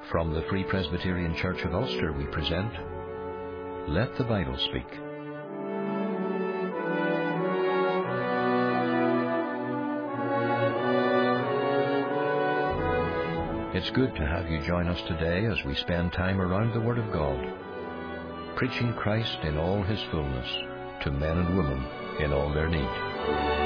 From the Free Presbyterian Church of Ulster we present Let the Bible Speak. It's good to have you join us today as we spend time around the Word of God, preaching Christ in all His fullness to men and women in all their need.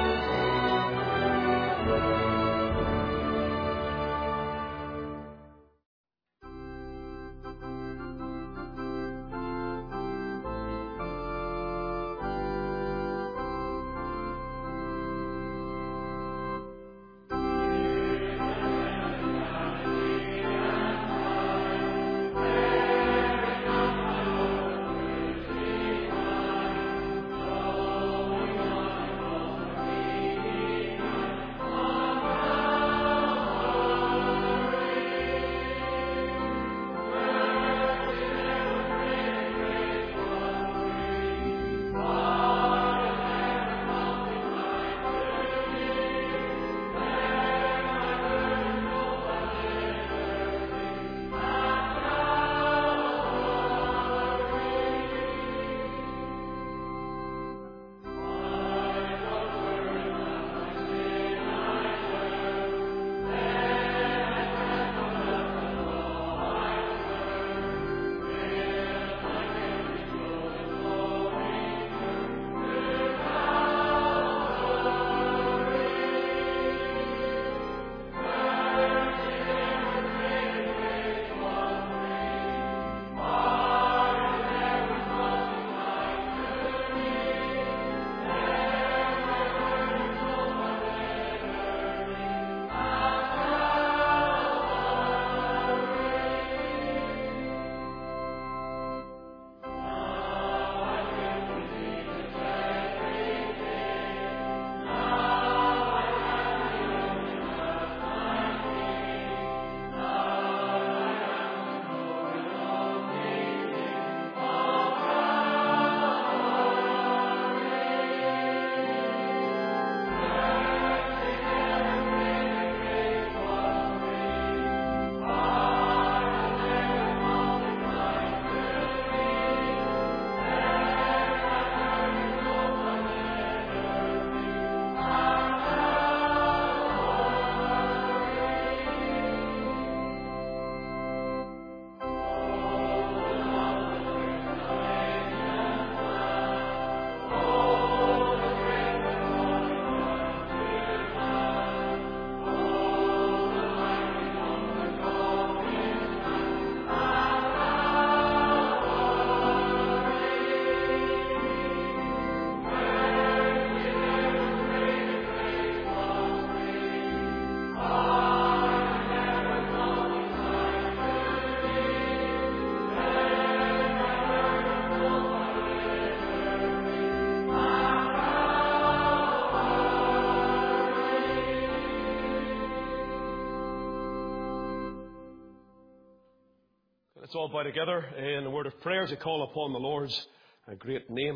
Let's all bow together in a word of prayer to call upon the Lord's great name.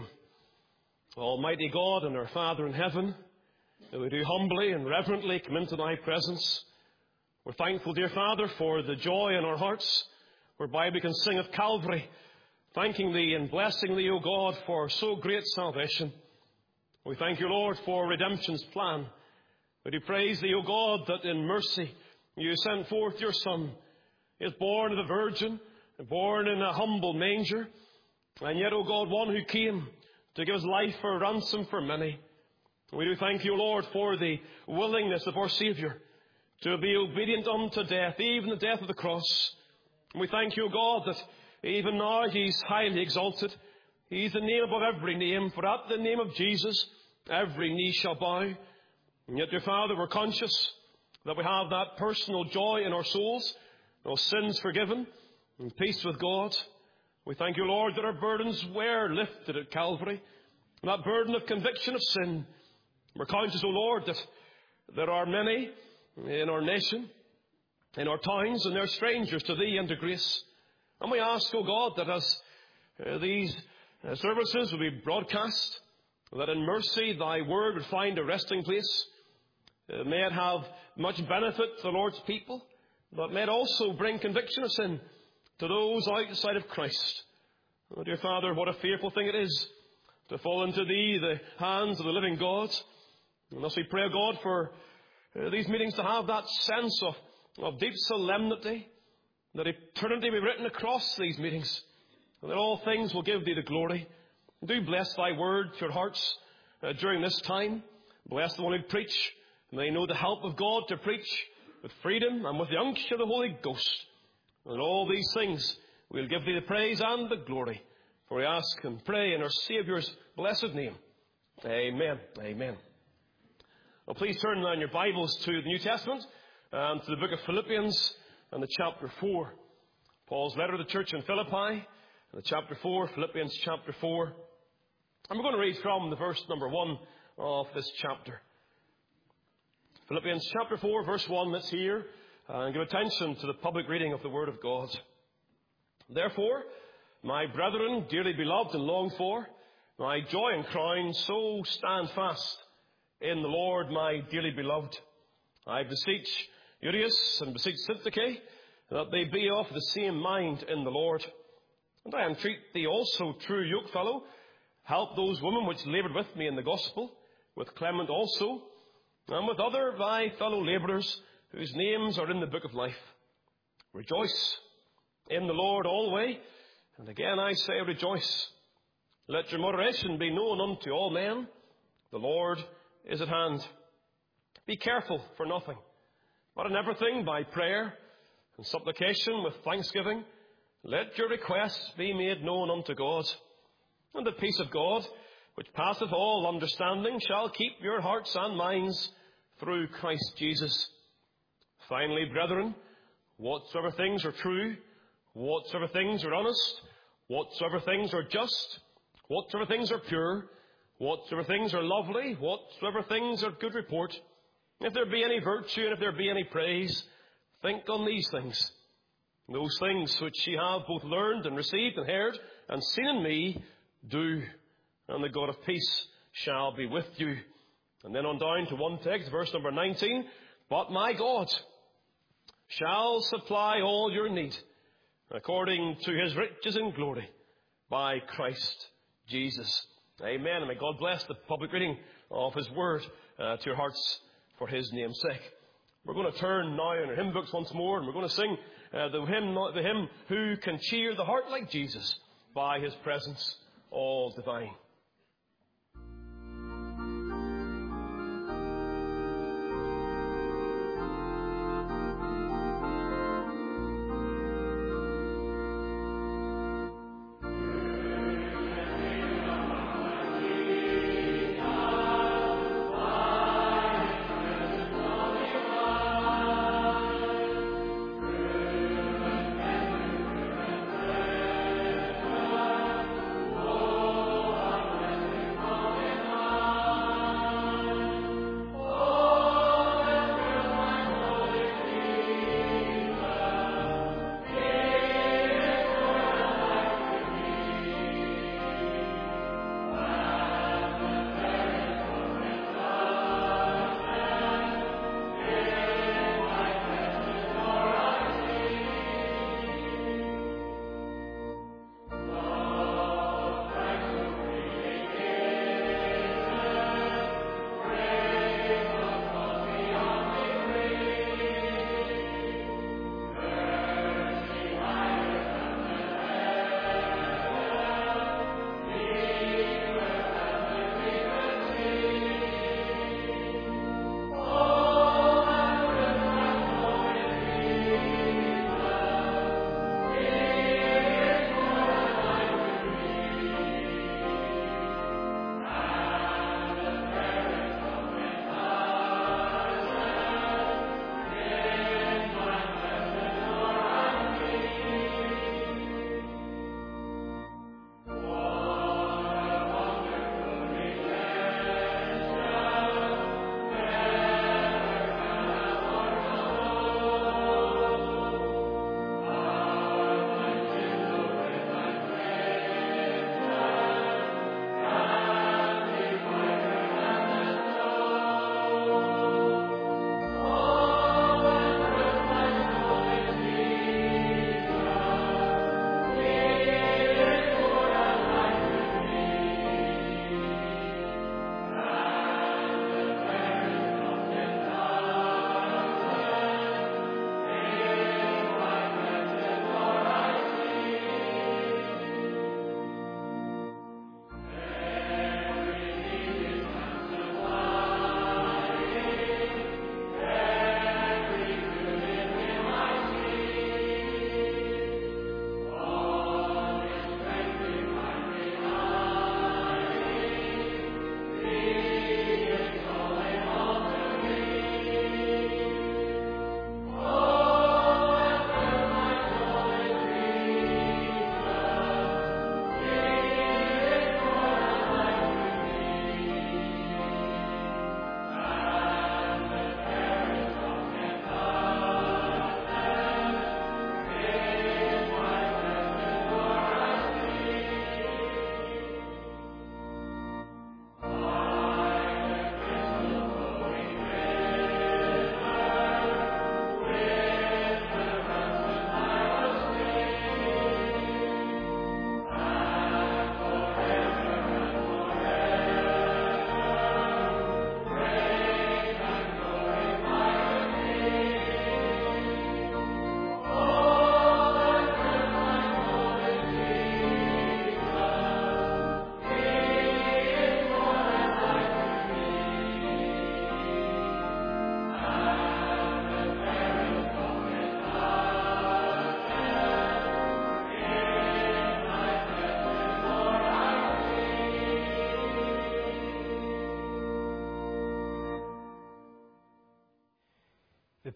Almighty God and our Father in heaven, that we do humbly and reverently come into thy presence. We're thankful, dear Father, for the joy in our hearts, whereby we can sing of Calvary, thanking thee and blessing thee, O God, for so great salvation. We thank you, Lord, for redemption's plan. We do praise thee, O God, that in mercy you sent forth your Son. He is born of the Virgin, born in a humble manger, and yet, O God, one who came to give his life for a ransom for many. We do thank you, Lord, for the willingness of our Saviour to be obedient unto death, even the death of the cross. And we thank you, O God, that even now he's highly exalted. He's the name above every name, for at the name of Jesus every knee shall bow. And yet, dear Father, we're conscious that we have that personal joy in our souls, no sins forgiven, and peace with God. We thank you, Lord, that our burdens were lifted at Calvary. And that burden of conviction of sin. We're conscious, O Lord, that there are many in our nation, in our towns, and they're strangers to thee and to grace. And we ask, O God, that as these services will be broadcast, that in mercy thy word would find a resting place. May it have much benefit to the Lord's people. but may it also bring conviction of sin to those outside of Christ. Oh, dear Father, what a fearful thing it is to fall into the hands of the living God. And thus we pray, O God, for these meetings to have that sense of deep solemnity, that eternity be written across these meetings, and that all things will give Thee the glory. Do bless Thy word to your hearts during this time. Bless the one who preach. May they know the help of God to preach with freedom and with the unction of the Holy Ghost. And all these things we'll give Thee the praise and the glory. For we ask and pray in our Saviour's blessed name. Amen. Amen. Well, please turn now in your Bibles to the New Testament and to the book of Philippians and the chapter 4. Paul's letter to the church in Philippi, the chapter 4, Philippians chapter 4. And we're going to read from the verse number 1 of this chapter. Philippians chapter 4, verse 1, let's hear and give attention to the public reading of the Word of God. Therefore, my brethren, dearly beloved and longed for, my joy and crown, so stand fast in the Lord, my dearly beloved. I beseech Euodias and beseech Syntyche, that they be of the same mind in the Lord. And I entreat thee also, true yokefellow, help those women which laboured with me in the gospel, with Clement also, and with other thy fellow labourers, whose names are in the book of life. Rejoice in the Lord always, and again I say rejoice. Let your moderation be known unto all men. The Lord is at hand. Be careful for nothing, but in everything by prayer and supplication with thanksgiving, let your requests be made known unto God. And the peace of God, which passeth all understanding, shall keep your hearts and minds through Christ Jesus. Finally, brethren, whatsoever things are true, whatsoever things are honest, whatsoever things are just, whatsoever things are pure, whatsoever things are lovely, whatsoever things are good report, if there be any virtue and if there be any praise, think on these things. Those things which ye have both learned and received and heard and seen in me, do, and the God of peace shall be with you. And then on down to one text, verse number 19. But my God shall supply all your need according to His riches in glory by Christ Jesus. Amen. And may God bless the public reading of His word to your hearts for His name's sake. We're going to turn now in our hymn books once more, and we're going to sing the hymn, Who Can Cheer the Heart Like Jesus, by His presence all divine.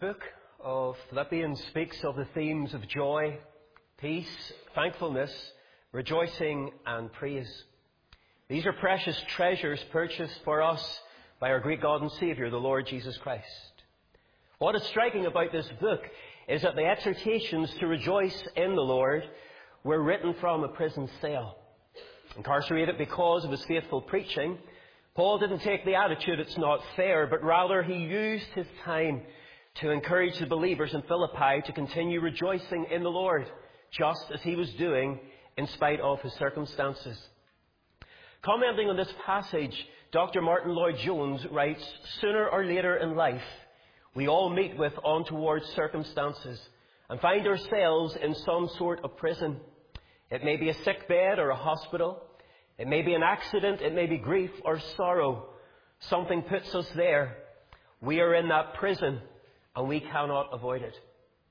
The book of Philippians speaks of the themes of joy, peace, thankfulness, rejoicing and praise. These are precious treasures purchased for us by our great God and Saviour, the Lord Jesus Christ. What is striking about this book is that the exhortations to rejoice in the Lord were written from a prison cell. Incarcerated because of his faithful preaching, Paul didn't take the attitude, it's not fair, but rather he used his time to encourage the believers in Philippi to continue rejoicing in the Lord, just as he was doing in spite of his circumstances. Commenting on this passage, Dr. Martin Lloyd-Jones writes, "Sooner or later in life, we all meet with untoward circumstances and find ourselves in some sort of prison. It may be a sick bed or a hospital. It may be an accident. It may be grief or sorrow. Something puts us there. We are in that prison and we cannot avoid it."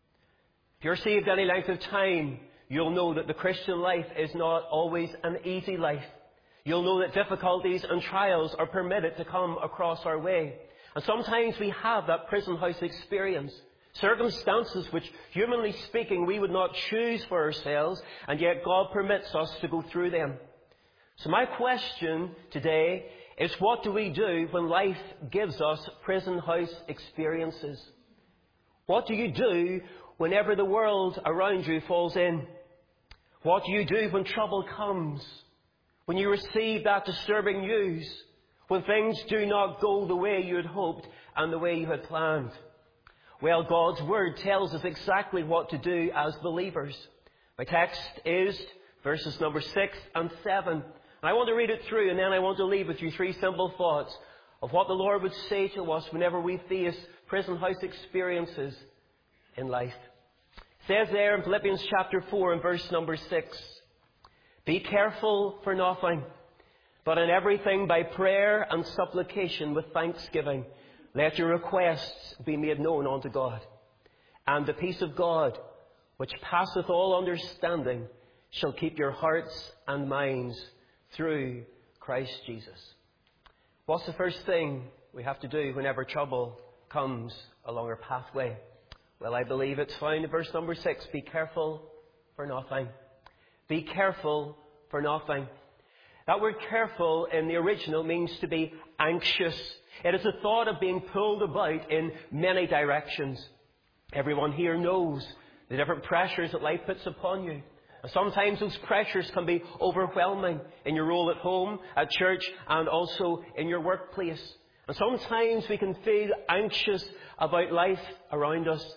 If you're saved any length of time, you'll know that the Christian life is not always an easy life. You'll know that difficulties and trials are permitted to come across our way. And sometimes we have that prison house experience. Circumstances which, humanly speaking, we would not choose for ourselves, and yet God permits us to go through them. So my question today is, what do we do when life gives us prison house experiences? What do you do whenever the world around you falls in? What do you do when trouble comes? When you receive that disturbing news? When things do not go the way you had hoped and the way you had planned? Well, God's Word tells us exactly what to do as believers. My text is verses number 6 and 7. And I want to read it through, and then I want to leave with you 3 simple thoughts of what the Lord would say to us whenever we face prison house experiences in life. It says there in Philippians chapter 4 and verse number 6, "Be careful for nothing, but in everything by prayer and supplication with thanksgiving, let your requests be made known unto God. And the peace of God, which passeth all understanding, shall keep your hearts and minds through Christ Jesus." What's the first thing we have to do whenever trouble comes along our pathway? Well, I believe it's found in verse number 6. Be careful for nothing. Be careful for nothing. That word careful in the original means to be anxious. It is the thought of being pulled about in many directions. Everyone here knows the different pressures that life puts upon you. And sometimes those pressures can be overwhelming in your role at home, at church, and also in your workplace. And sometimes we can feel anxious about life around us.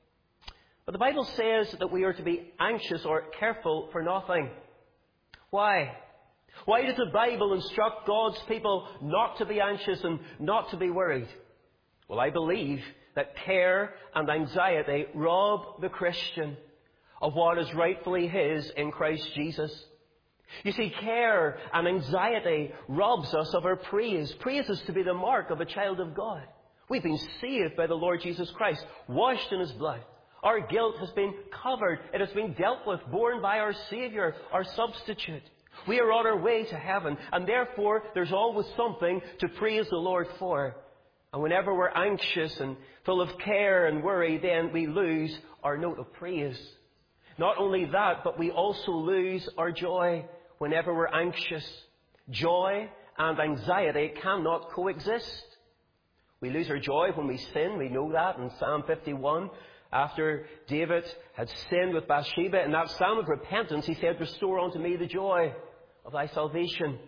But the Bible says that we are to be anxious or careful for nothing. Why? Why does the Bible instruct God's people not to be anxious and not to be worried? Well, I believe that care and anxiety rob the Christian of what is rightfully his in Christ Jesus. You see, care and anxiety robs us of our praise. Praise is to be the mark of a child of God. We've been saved by the Lord Jesus Christ, washed in His blood. Our guilt has been covered. It has been dealt with, borne by our Saviour, our substitute. We are on our way to heaven, and therefore there's always something to praise the Lord for. And whenever we're anxious and full of care and worry, then we lose our note of praise. Not only that, but we also lose our joy whenever we're anxious. Joy and anxiety cannot coexist. We lose our joy when we sin. We know that in Psalm 51. After David had sinned with Bathsheba, in that psalm of repentance, he said, "Restore unto me the joy of thy salvation."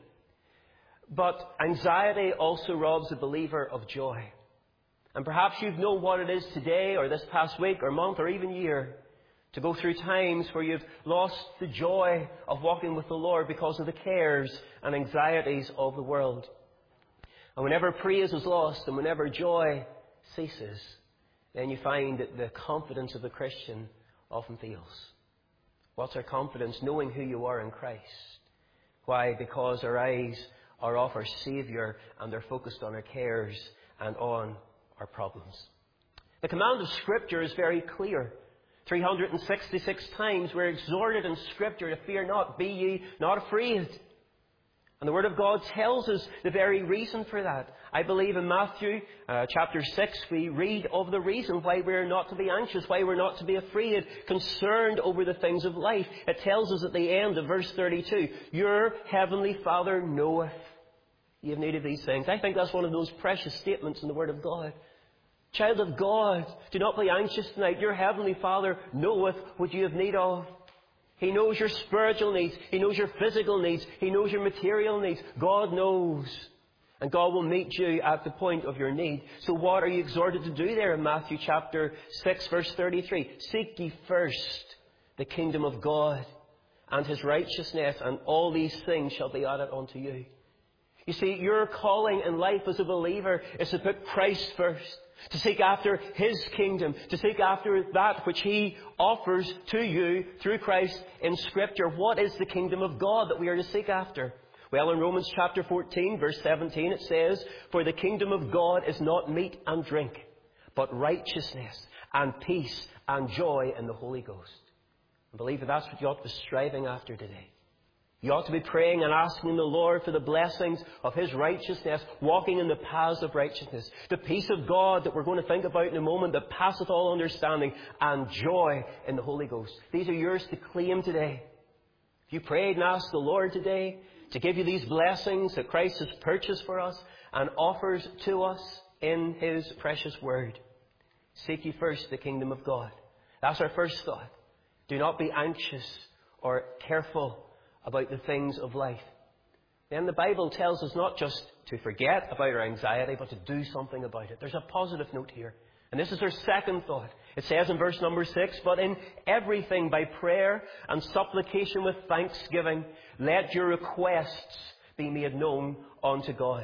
But anxiety also robs the believer of joy. And perhaps you know what it is today or this past week or month or even year to go through times where you've lost the joy of walking with the Lord because of the cares and anxieties of the world. And whenever praise is lost and whenever joy ceases, then you find that the confidence of the Christian often fails. What's our confidence? Knowing who you are in Christ. Why? Because our eyes are off our Saviour and they're focused on our cares and on our problems. The command of Scripture is very clear. 366 times we're exhorted in Scripture to fear not, be ye not afraid. And the Word of God tells us the very reason for that. I believe in Matthew chapter 6, we read of the reason why we're not to be anxious, why we're not to be afraid, concerned over the things of life. It tells us at the end of verse 32, your heavenly Father knoweth you have need of these things. I think that's one of those precious statements in the Word of God. Child of God, do not be anxious tonight. Your heavenly Father knoweth what you have need of. He knows your spiritual needs. He knows your physical needs. He knows your material needs. God knows. And God will meet you at the point of your need. So what are you exhorted to do there in Matthew chapter 6 verse 33? Seek ye first the kingdom of God and His righteousness, and all these things shall be added unto you. You see, your calling in life as a believer is to put Christ first. To seek after His kingdom, to seek after that which He offers to you through Christ in Scripture. What is the kingdom of God that we are to seek after? Well, in Romans chapter 14, verse 17, it says, for the kingdom of God is not meat and drink, but righteousness and peace and joy in the Holy Ghost. I believe that's what you ought to be striving after today. You ought to be praying and asking the Lord for the blessings of His righteousness, walking in the paths of righteousness. The peace of God that we're going to think about in a moment, that passeth all understanding, and joy in the Holy Ghost. These are yours to claim today. If you prayed and asked the Lord today to give you these blessings that Christ has purchased for us and offers to us in His precious Word, seek ye first the kingdom of God. That's our first thought. Do not be anxious or careful about the things of life. Then the Bible tells us not just to forget about our anxiety, but to do something about it. There's a positive note here. And this is our second thought. It says in verse number 6, but in everything by prayer and supplication with thanksgiving, let your requests be made known unto God.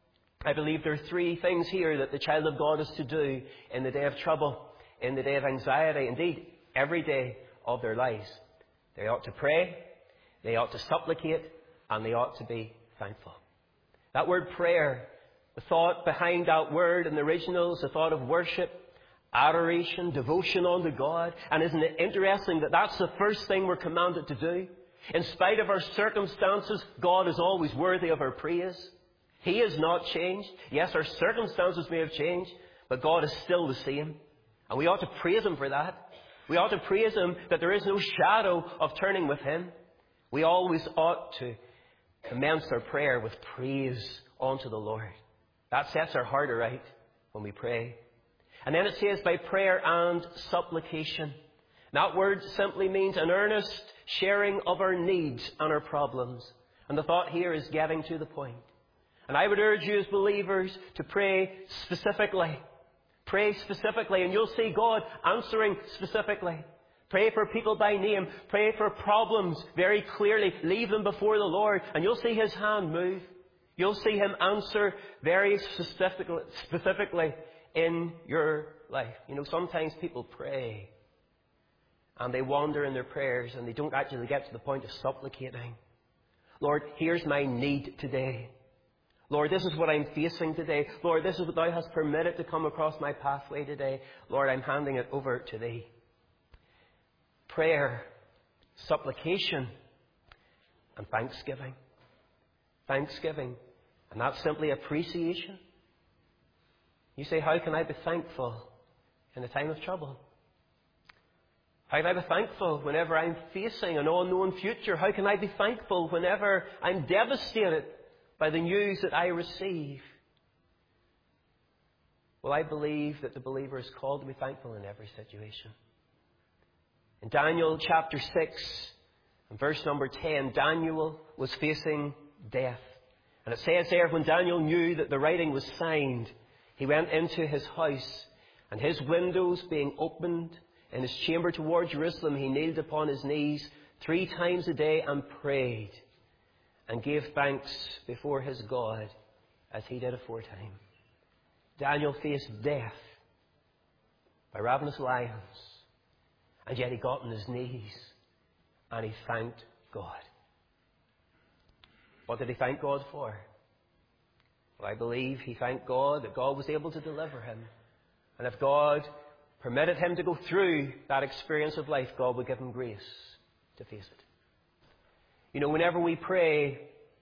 I believe there are three things here that the child of God is to do in the day of trouble, in the day of anxiety, indeed, every day of their lives. They ought to pray, they ought to supplicate, and they ought to be thankful. That word prayer, the thought behind that word in the original is the thought of worship, adoration, devotion unto God. And isn't it interesting that that's the first thing we're commanded to do? In spite of our circumstances, God is always worthy of our praise. He has not changed. Yes, our circumstances may have changed, but God is still the same. And we ought to praise Him for that. We ought to praise Him that there is no shadow of turning with Him. We always ought to commence our prayer with praise unto the Lord. That sets our heart aright when we pray. And then it says by prayer and supplication. That word simply means an earnest sharing of our needs and our problems. And the thought here is getting to the point. And I would urge you as believers to pray specifically. Pray specifically, and you'll see God answering specifically. Pray for people by name. Pray for problems very clearly. Leave them before the Lord, and you'll see His hand move. You'll see Him answer very specifically in your life. You know, sometimes people pray, and they wander in their prayers, and they don't actually get to the point of supplicating. Lord, here's my need today. Lord, this is what I'm facing today. Lord, this is what Thou hast permitted to come across my pathway today. Lord, I'm handing it over to Thee. Prayer, supplication, and thanksgiving. Thanksgiving. And that's simply appreciation. You say, how can I be thankful in a time of trouble? How can I be thankful whenever I'm facing an unknown future? How can I be thankful whenever I'm devastated by the news that I receive? Well, I believe that the believer is called to be thankful in every situation. In Daniel chapter 6 and verse number 10, Daniel was facing death. And it says there, when Daniel knew that the writing was signed, he went into his house, and his windows being opened in his chamber toward Jerusalem, he kneeled upon his knees 3 times a day and prayed and gave thanks before his God as he did aforetime. Daniel faced death by ravenous lions. And yet he got on his knees and he thanked God. What did he thank God for? Well, I believe he thanked God that God was able to deliver him. And if God permitted him to go through that experience of life, God would give him grace to face it. You know, whenever we pray,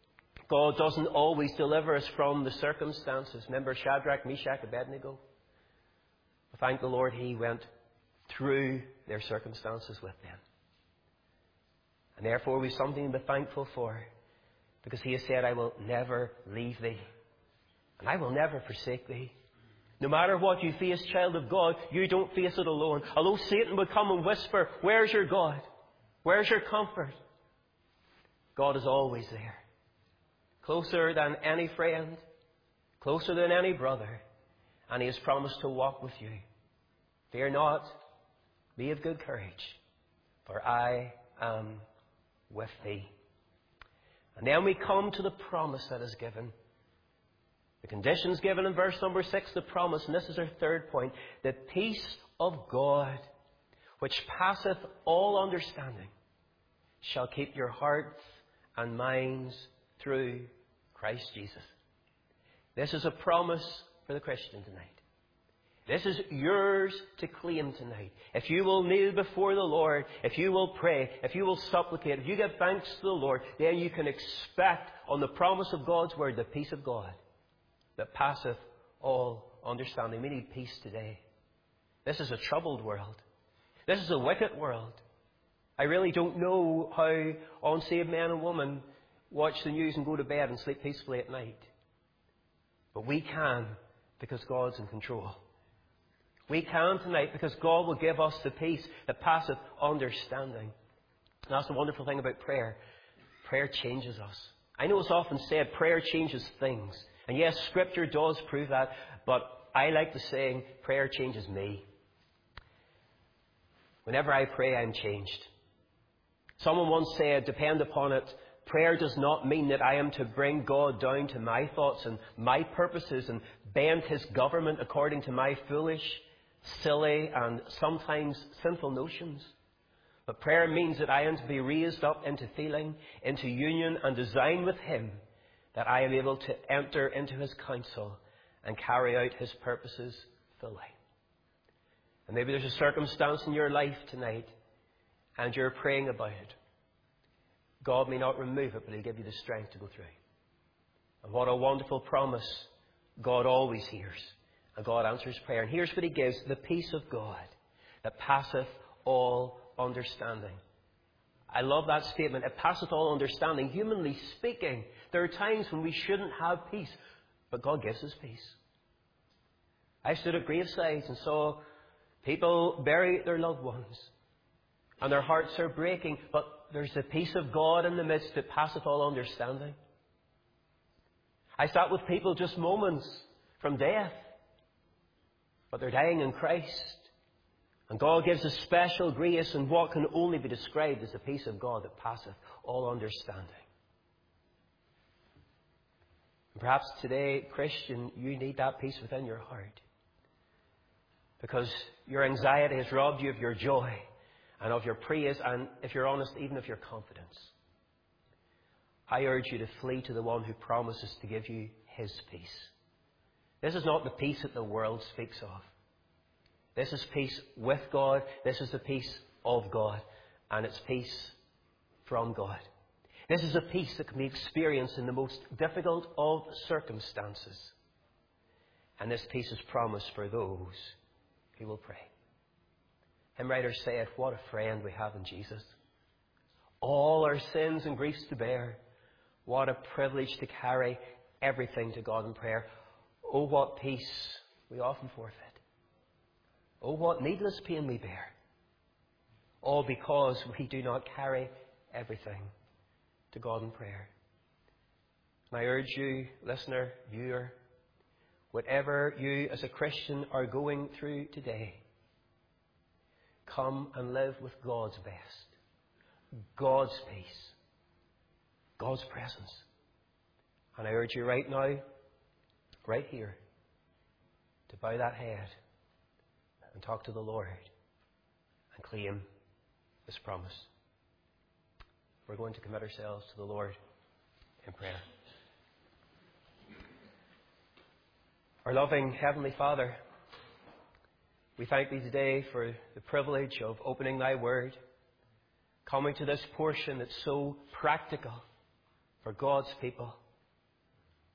God doesn't always deliver us from the circumstances. Remember Shadrach, Meshach, Abednego? Thank the Lord He went through their circumstances with them. And therefore we've something to be thankful for, because He has said, I will never leave thee, and I will never forsake thee. No matter what you face, child of God, you don't face it alone. Although Satan would come and whisper, where's your God? Where's your comfort? God is always there. Closer than any friend, closer than any brother, and He has promised to walk with you. Fear not, be of good courage, for I am with thee. And then we come to the promise that is given. The conditions given in verse number 6, the promise, and this is our third point, the peace of God, which passeth all understanding, shall keep your hearts and minds through Christ Jesus. This is a promise for the Christian tonight. This is yours to claim tonight. If you will kneel before the Lord, if you will pray, if you will supplicate, if you give thanks to the Lord, then you can expect on the promise of God's word the peace of God that passeth all understanding. We need peace today. This is a troubled world. This is a wicked world. I really don't know how unsaved men and women watch the news and go to bed and sleep peacefully at night. But we can, because God's in control. We can tonight because God will give us the peace that passeth understanding. And that's the wonderful thing about prayer. Prayer changes us. I know it's often said prayer changes things. And yes, Scripture does prove that. But I like the saying, prayer changes me. Whenever I pray, I'm changed. Someone once said, depend upon it, prayer does not mean that I am to bring God down to my thoughts and my purposes and bend His government according to my foolish, silly, and sometimes sinful notions. But prayer means that I am to be raised up into feeling, into union and design with Him, that I am able to enter into His counsel and carry out His purposes fully. And maybe there's a circumstance in your life tonight and you're praying about it. God may not remove it, but He'll give you the strength to go through. And what a wonderful promise. God always hears, and God answers prayer. And here's what He gives, the peace of God that passeth all understanding. I love that statement. It passeth all understanding. Humanly speaking, there are times when we shouldn't have peace, but God gives us peace. I stood at gravesides and saw people bury their loved ones, and their hearts are breaking, but there's the peace of God in the midst that passeth all understanding. I sat with people just moments from death, but they're dying in Christ. And God gives a special grace and what can only be described as the peace of God that passeth all understanding. And perhaps today, Christian, you need that peace within your heart. Because your anxiety has robbed you of your joy and of your praise, and if you're honest, even of your confidence. I urge you to flee to the one who promises to give you His peace. This is not the peace that the world speaks of. This is peace with God. This is the peace of God. And it's peace from God. This is a peace that can be experienced in the most difficult of circumstances. And this peace is promised for those who will pray. Hymn writer said, what a friend we have in Jesus. All our sins and griefs to bear. What a privilege to carry everything to God in prayer. Oh, what peace we often forfeit. Oh, what needless pain we bear. All because we do not carry everything to God in prayer. And I urge you, listener, viewer, whatever you as a Christian are going through today, come and live with God's best, God's peace, God's presence. And I urge you right now, right here, to bow that head and talk to the Lord and claim this promise. We're going to commit ourselves to the Lord in prayer. Our loving Heavenly Father, we thank Thee today for the privilege of opening Thy Word, coming to this portion that's so practical for God's people.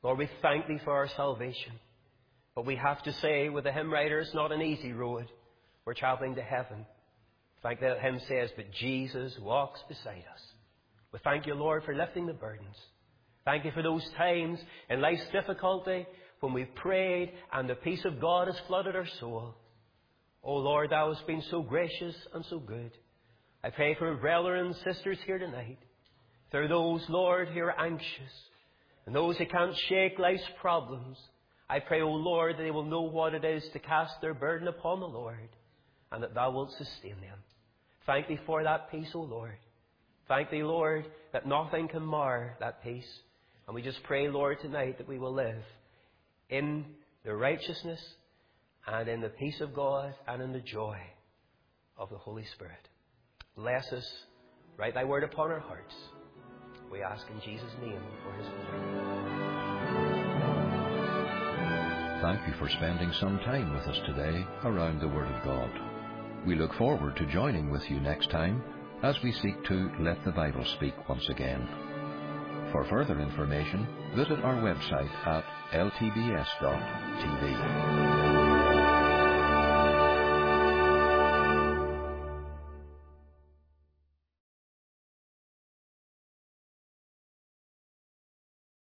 Lord, we thank Thee for our salvation. But we have to say, with the hymn writer, it's not an easy road. We're travelling to heaven. Thank that hymn says, but Jesus walks beside us. We thank You, Lord, for lifting the burdens. Thank You for those times in life's difficulty when we've prayed and the peace of God has flooded our soul. Oh, Lord, Thou hast been so gracious and so good. I pray for brethren and sisters here tonight. There are those, Lord, who are anxious and those who can't shake life's problems. I pray, O Lord, that they will know what it is to cast their burden upon the Lord and that Thou wilt sustain them. Thank Thee for that peace, O Lord. Thank Thee, Lord, that nothing can mar that peace. And we just pray, Lord, tonight that we will live in the righteousness and in the peace of God and in the joy of the Holy Spirit. Bless us. Write Thy word upon our hearts. We ask in Jesus' name for His glory. Thank you for spending some time with us today around the Word of God. We look forward to joining with you next time as we seek to let the Bible speak once again. For further information, visit our website at ltbs.tv.